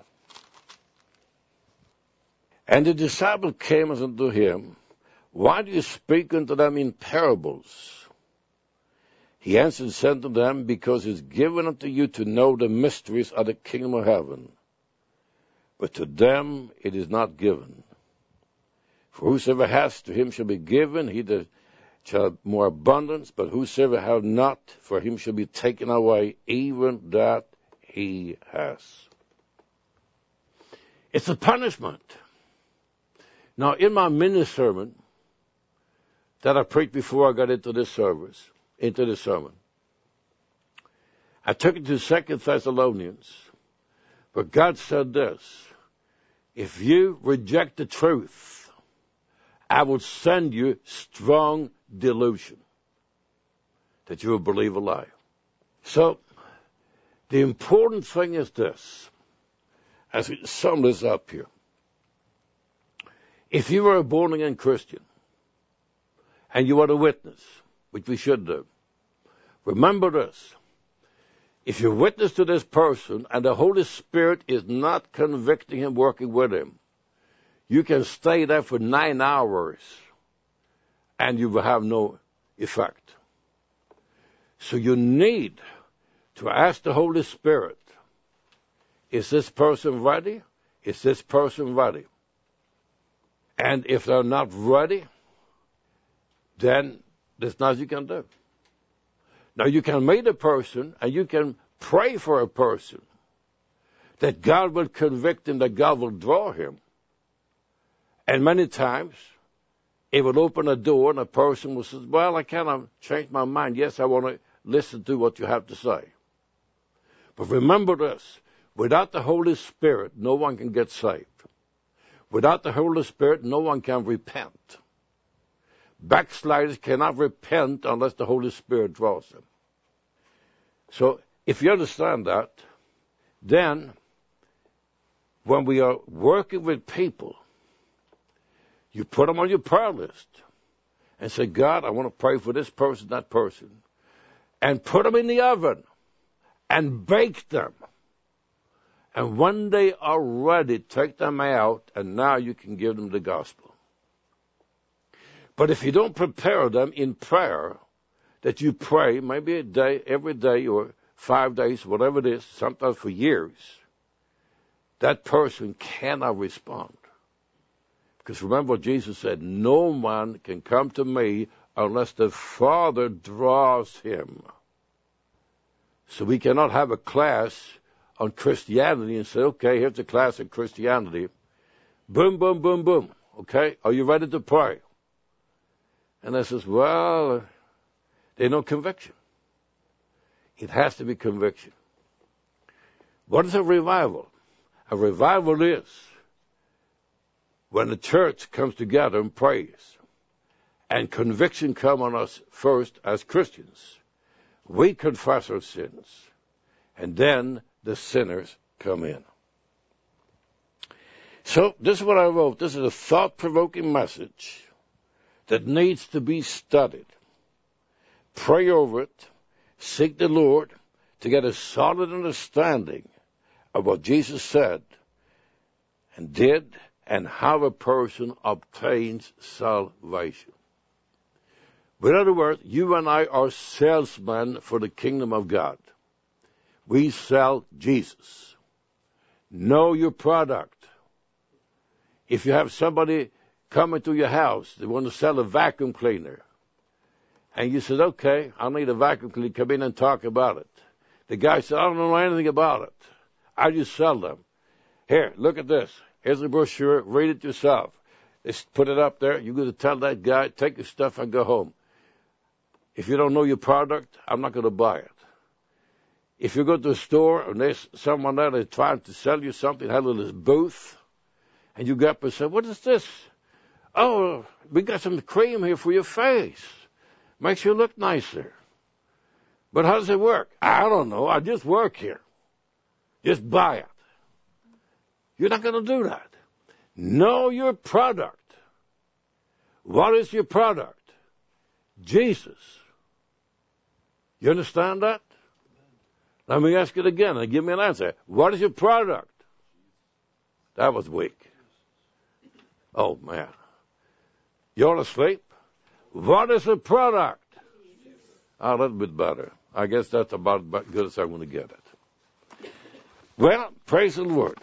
Speaker 2: And the disciples came unto him, why do you speak unto them in parables? He answered and said to them, because it is given unto you to know the mysteries of the kingdom of heaven, but to them it is not given. For whosoever has, to him shall be given, he that shall have more abundance, but whosoever hath not, for him shall be taken away, even that he has. It's a punishment. Now, in my mini sermon that I preached before I got into this sermon, I took it to 2 Thessalonians, but God said this, if you reject the truth, I will send you strong delusion that you will believe a lie. So, the important thing is this, as we sum this up here. If you are a born-again Christian, and you are a witness, which we should do, remember this. If you witness to this person and the Holy Spirit is not convicting him, working with him, you can stay there for 9 hours and you will have no effect. So you need to ask the Holy Spirit, is this person ready? Is this person ready? And if they're not ready, then there's nothing you can do. Now, you can meet a person and you can pray for a person that God will convict him, that God will draw him. And many times, it will open a door and a person will say, well, I kind of changed my mind. Yes, I want to listen to what you have to say. But remember this, without the Holy Spirit, no one can get saved. Without the Holy Spirit, no one can repent. Backsliders cannot repent unless the Holy Spirit draws them. So, if you understand that, then when we are working with people, you put them on your prayer list and say, God, I want to pray for this person, that person. And put them in the oven and bake them. And when they are ready, take them out, and now you can give them the gospel. But if you don't prepare them in prayer, that you pray maybe a day, every day, or 5 days, whatever it is, sometimes for years, that person cannot respond. Because remember what Jesus said, no one can come to me unless the Father draws him. So we cannot have a class on Christianity and say, okay, here's a class on Christianity. Boom, boom, boom, boom. Okay, are you ready to pray? And I says, well, there's no conviction. It has to be conviction. What is a revival? A revival is when the church comes together and prays, and conviction come on us first as Christians. We confess our sins, and then the sinners come in. So this is what I wrote. This is a thought-provoking message that needs to be studied. Pray over it. Seek the Lord to get a solid understanding of what Jesus said and did and how a person obtains salvation. In other words, you and I are salesmen for the kingdom of God. We sell Jesus. Know your product. If you have somebody coming to your house, they want to sell a vacuum cleaner, and you said, okay, I need a vacuum cleaner, come in and talk about it. The guy said, I don't know anything about it. I just sell them. Here, look at this. Here's the brochure. Read it yourself. Just put it up there. You're going to tell that guy, take your stuff and go home. If you don't know your product, I'm not going to buy it. If you go to a store and there's someone there that's trying to sell you something, have a little booth, and you get up and say, what is this? Oh, we got some cream here for your face. Makes you look nicer. But how does it work? I don't know. I just work here. Just buy it. You're not going to do that. Know your product. What is your product? Jesus. You understand that? Let me ask it again and give me an answer. What is your product? That was weak. Oh, man. You're asleep? What is the product? A little bit better. I guess that's about good as I'm going to get it. Well, praise the Lord.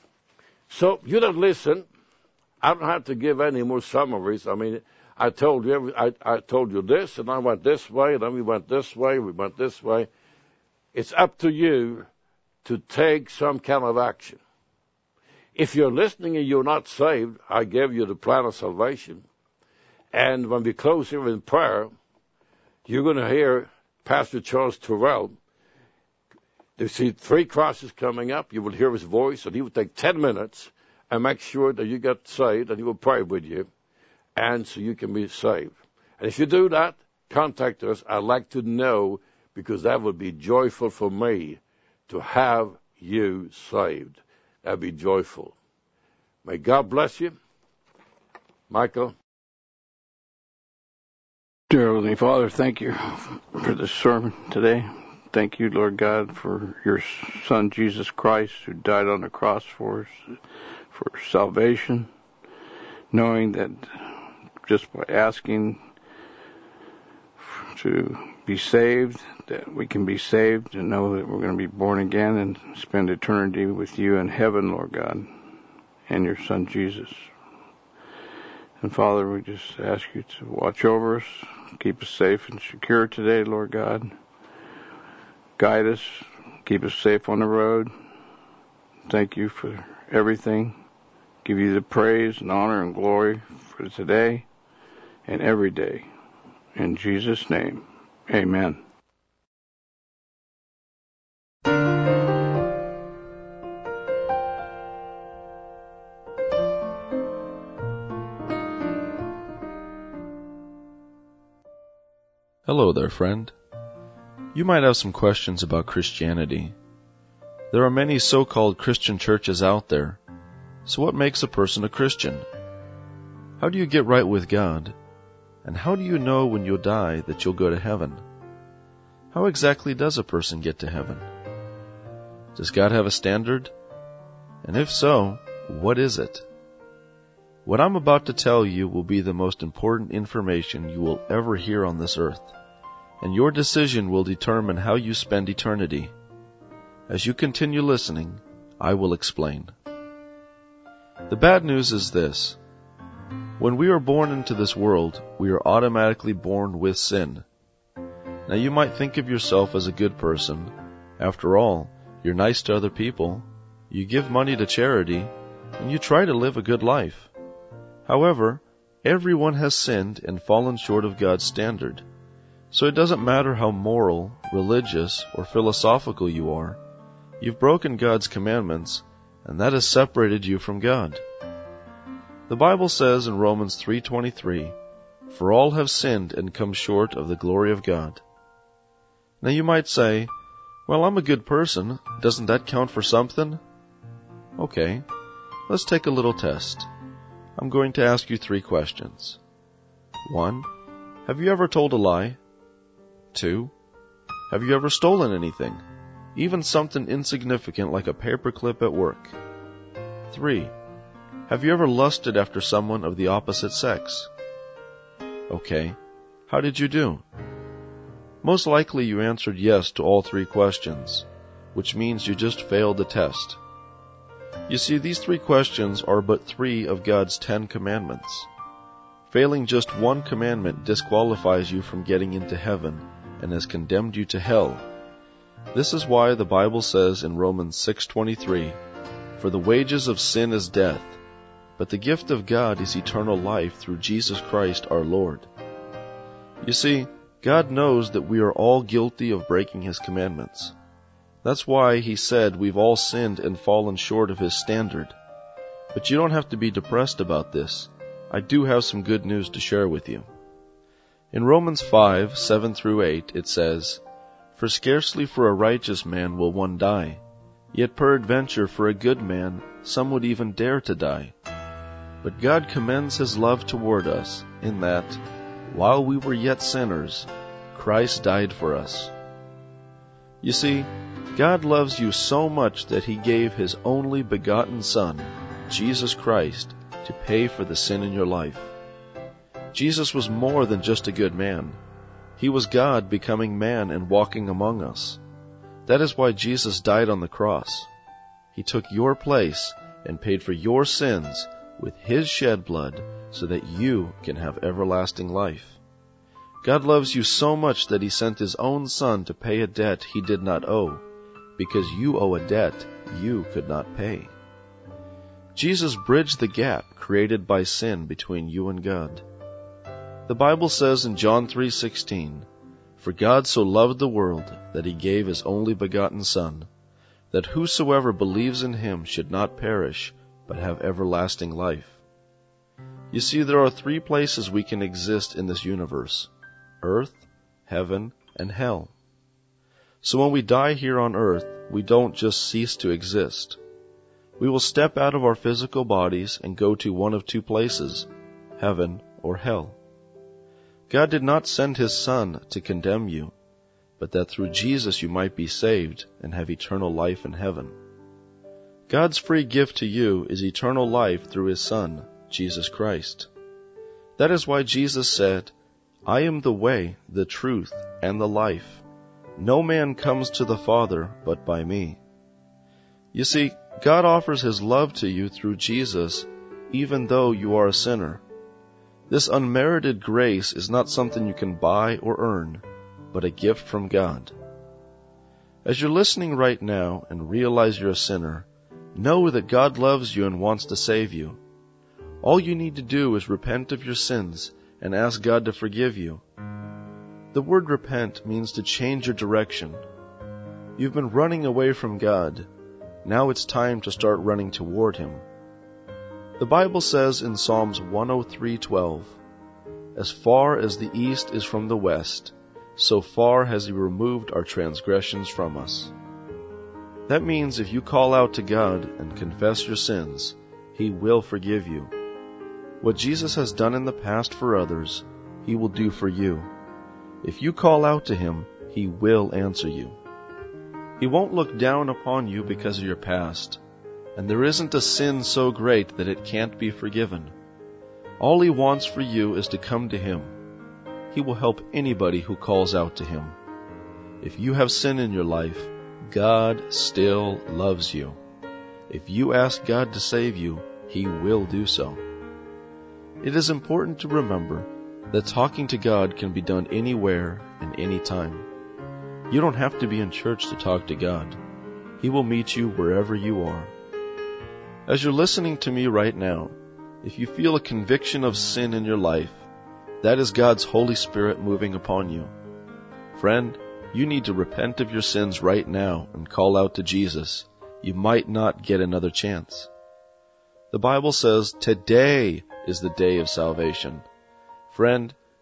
Speaker 2: So you don't listen. I don't have to give any more summaries. I mean, I told you I told you this, and I went this way, and then we went this way, we went this way. It's up to you to take some kind of action. If you're listening and you're not saved, I gave you the plan of salvation. And when we close here in prayer, you're going to hear Pastor Charles Terrell. You see 3 crosses coming up. You will hear his voice, and he will take 10 minutes and make sure that you get saved, and he will pray with you, and so you can be saved. And if you do that, contact us. I'd like to know, because that would be joyful for me to have you saved. That'd be joyful. May God bless you. Michael.
Speaker 3: Dear Heavenly Father, thank you for this sermon today. Thank you, Lord God, for your Son, Jesus Christ, who died on the cross for us, for salvation, knowing that just by asking to be saved, that we can be saved and know that we're going to be born again and spend eternity with you in heaven, Lord God, and your Son, Jesus. And Father, we just ask you to watch over us, keep us safe and secure today, Lord God. Guide us, keep us safe on the road. Thank you for everything. Give you the praise and honor and glory for today and every day. In Jesus' name, amen.
Speaker 1: Hello there, friend. You might have some questions about Christianity. There are many so-called Christian churches out there. So what makes a person a Christian? How do you get right with God? And how do you know when you'll die that you'll go to heaven? How exactly does a person get to heaven? Does God have a standard? And if so, what is it? What I'm about to tell you will be the most important information you will ever hear on this earth, and your decision will determine how you spend eternity. As you continue listening, I will explain. The bad news is this. When we are born into this world, we are automatically born with sin. Now you might think of yourself as a good person. After all, you're nice to other people, you give money to charity, and you try to live a good life. However, everyone has sinned and fallen short of God's standard. So it doesn't matter how moral, religious, or philosophical you are. You've broken God's commandments, and that has separated you from God. The Bible says in Romans 3:23, For all have sinned and come short of the glory of God. Now you might say, well, I'm a good person. Doesn't that count for something? Okay, let's take a little test. I'm going to ask you 3 questions. 1. Have you ever told a lie? 2. Have you ever stolen anything? Even something insignificant like a paperclip at work? 3. Have you ever lusted after someone of the opposite sex? Okay, how did you do? Most likely you answered yes to all 3 questions, which means you just failed the test. You see, these 3 questions are but 3 of God's 10 commandments. Failing just one commandment disqualifies you from getting into heaven and has condemned you to hell. This is why the Bible says in Romans 6:23, "For the wages of sin is death, but the gift of God is eternal life through Jesus Christ our Lord." You see, God knows that we are all guilty of breaking His commandments. That's why He said we've all sinned and fallen short of His standard. But you don't have to be depressed about this. I do have some good news to share with you. In Romans 5:7-8, it says, "For scarcely for a righteous man will one die, yet peradventure for a good man some would even dare to die. But God commends His love toward us, in that, while we were yet sinners, Christ died for us." You see, God loves you so much that He gave His only begotten Son, Jesus Christ, to pay for the sin in your life. Jesus was more than just a good man. He was God becoming man and walking among us. That is why Jesus died on the cross. He took your place and paid for your sins with His shed blood so that you can have everlasting life. God loves you so much that He sent His own Son to pay a debt He did not owe, because you owe a debt you could not pay. Jesus bridged the gap created by sin between you and God. The Bible says in John 3:16, "For God so loved the world that He gave His only begotten Son, that whosoever believes in Him should not perish, but have everlasting life." You see, there are 3 places we can exist in this universe: earth, heaven, and hell. So when we die here on earth, we don't just cease to exist. We will step out of our physical bodies and go to one of 2 places, heaven or hell. God did not send His Son to condemn you, but that through Jesus you might be saved and have eternal life in heaven. God's free gift to you is eternal life through His Son, Jesus Christ. That is why Jesus said, "I am the way, the truth, and the life. No man comes to the Father but by me." You see, God offers His love to you through Jesus, even though you are a sinner. This unmerited grace is not something you can buy or earn, but a gift from God. As you're listening right now and realize you're a sinner, know that God loves you and wants to save you. All you need to do is repent of your sins and ask God to forgive you. The word repent means to change your direction. You've been running away from God. Now it's time to start running toward Him. The Bible says in Psalms 103:12, "As far as the east is from the west, so far has He removed our transgressions from us." That means if you call out to God and confess your sins, He will forgive you. What Jesus has done in the past for others, He will do for you. If you call out to Him, He will answer you. He won't look down upon you because of your past, and there isn't a sin so great that it can't be forgiven. All He wants for you is to come to Him. He will help anybody who calls out to Him. If you have sin in your life, God still loves you. If you ask God to save you, He will do so. It is important to remember that talking to God can be done anywhere and anytime. You don't have to be in church to talk to God. He will meet you wherever you are. As you're listening to me right now, if you feel a conviction of sin in your life, that is God's Holy Spirit moving upon you. Friend, you need to repent of your sins right now and call out to Jesus. You might not get another chance. The Bible says today is the day of salvation. Friend,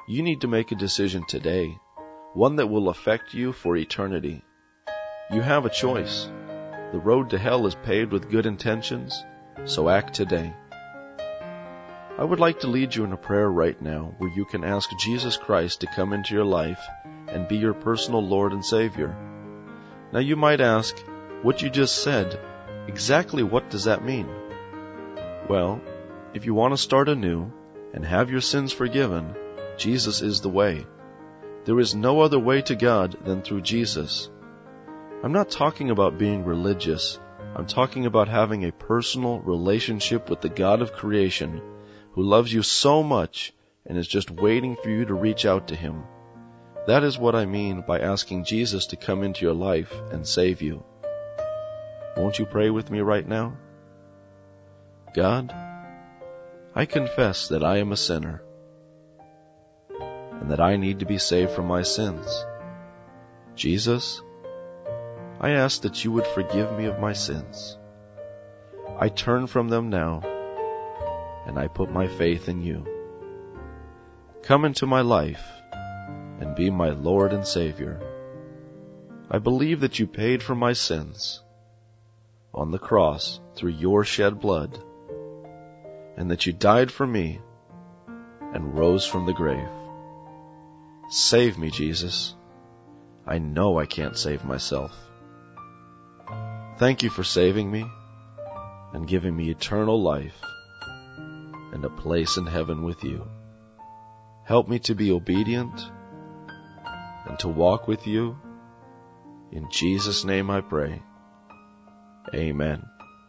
Speaker 1: You need to make a decision today, one that will affect you for eternity. You have a choice. The road to hell is paved with good intentions, so act today. I would like to lead you in a prayer right now where you can ask Jesus Christ to come into your life and be your personal Lord and Savior. Now you might ask, what you just said, exactly what does that mean? Well, if you want to start anew and have your sins forgiven, Jesus is the way. There is no other way to God than through Jesus. I'm not talking about being religious. I'm talking about having a personal relationship with the God of creation who loves you so much and is just waiting for you to reach out to Him. That is what I mean by asking Jesus to come into your life and save you. Won't you pray with me right now? God, I confess that I am a sinner and that I need to be saved from my sins. Jesus, I ask that you would forgive me of my sins. I turn from them now, and I put my faith in you. Come into my life and be my Lord and Savior. I believe that you paid for my sins on the cross through your shed blood, and that you died for me and rose from the grave. Save me, Jesus. I know I can't save myself. Thank you for saving me and giving me eternal life and a place in heaven with you. Help me to be obedient and to walk with you. In Jesus' name I pray. Amen.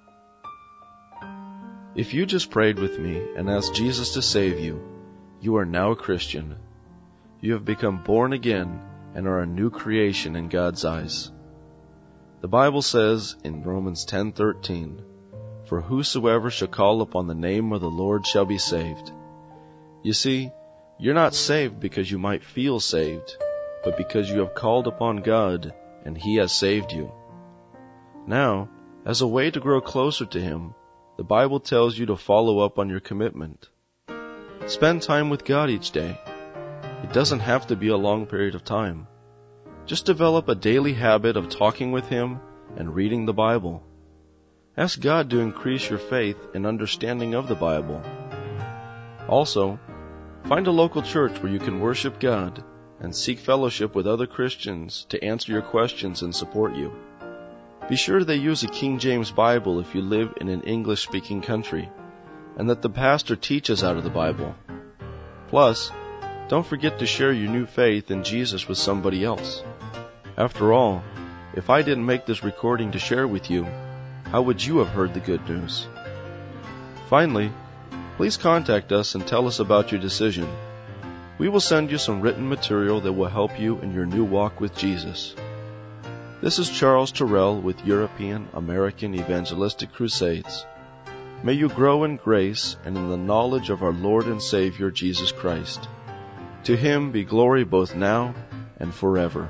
Speaker 1: If you just prayed with me and asked Jesus to save you, you are now a Christian. You have become born again and are a new creation in God's eyes. The Bible says in Romans 10:13, "For whosoever shall call upon the name of the Lord shall be saved." You see, you're not saved because you might feel saved, but because you have called upon God and He has saved you. Now, as a way to grow closer to Him, the Bible tells you to follow up on your commitment. Spend time with God each day. It doesn't have to be a long period of time. Just develop a daily habit of talking with Him and reading the Bible. Ask God to increase your faith and understanding of the Bible. Also, find a local church where you can worship God and seek fellowship with other Christians to answer your questions and support you. Be sure they use a King James Bible if you live in an English-speaking country, and that the pastor teaches out of the Bible. Plus, don't forget to share your new faith in Jesus with somebody else. After all, if I didn't make this recording to share with you, how would you have heard the good news? Finally, please contact us and tell us about your decision. We will send you some written material that will help you in your new walk with Jesus. This is Charles Terrell with European American Evangelistic Crusades. May you grow in grace and in the knowledge of our Lord and Savior Jesus Christ. To Him be glory both now and forever.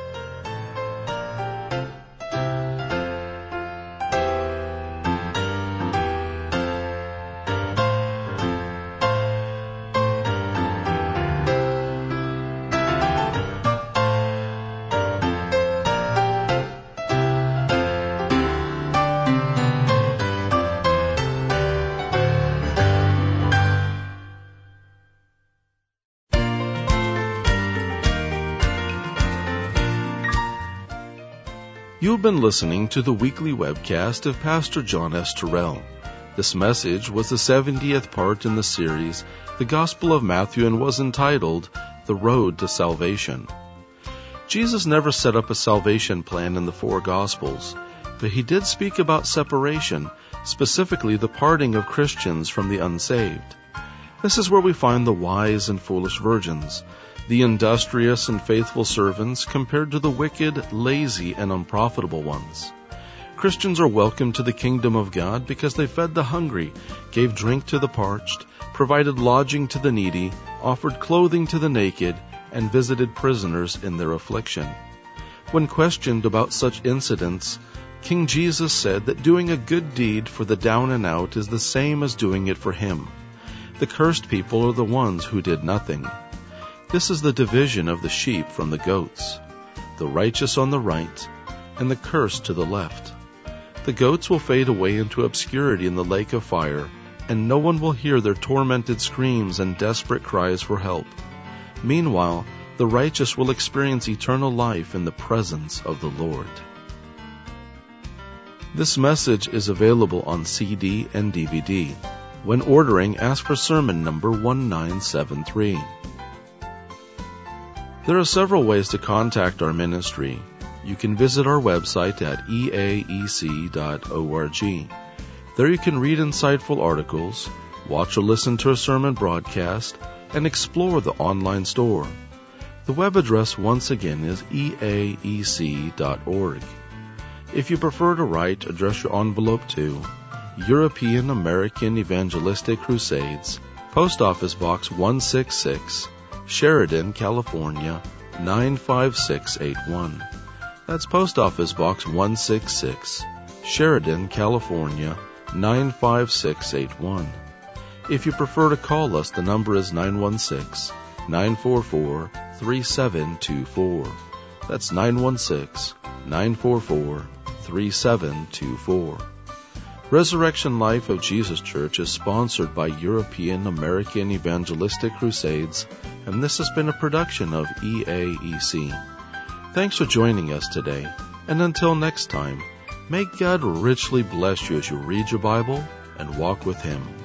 Speaker 1: You've been listening to the weekly webcast of Pastor John S. Terrell. This message was the 70th part in the series, The Gospel of Matthew, and was entitled, The Road to Salvation. Jesus never set up a salvation plan in the four Gospels, but He did speak about separation, specifically the parting of Christians from the unsaved. This is where we find the wise and foolish virgins, the industrious and faithful servants compared to the wicked, lazy, and unprofitable ones. Christians are welcomed to the kingdom of God because they fed the hungry, gave drink to the parched, provided lodging to the needy, offered clothing to the naked, and visited prisoners in their affliction. When questioned about such incidents, King Jesus said that doing a good deed for the down and out is the same as doing it for Him. The cursed people are the ones who did nothing. This is the division of the sheep from the goats, the righteous on the right, and the cursed to the left. The goats will fade away into obscurity in the lake of fire, and no one will hear their tormented screams and desperate cries for help. Meanwhile, the righteous will experience eternal life in the presence of the Lord. This message is available on CD and DVD. When ordering, ask for sermon number 1973. There are several ways to contact our ministry. You can visit our website at eaec.org. There you can read insightful articles, watch or listen to a sermon broadcast, and explore the online store. The web address once again is eaec.org. If you prefer to write, address your envelope to European American Evangelistic Crusades, Post Office Box 166, Sheridan, California, 95681. That's Post Office Box 166, Sheridan, California, 95681. If you prefer to call us, the number is 916-944-3724. That's 916-944-3724. Resurrection Life of Jesus Church is sponsored by European American Evangelistic Crusades, and this has been a production of EAEC. Thanks for joining us today, and until next time, may God richly bless you as you read your Bible and walk with Him.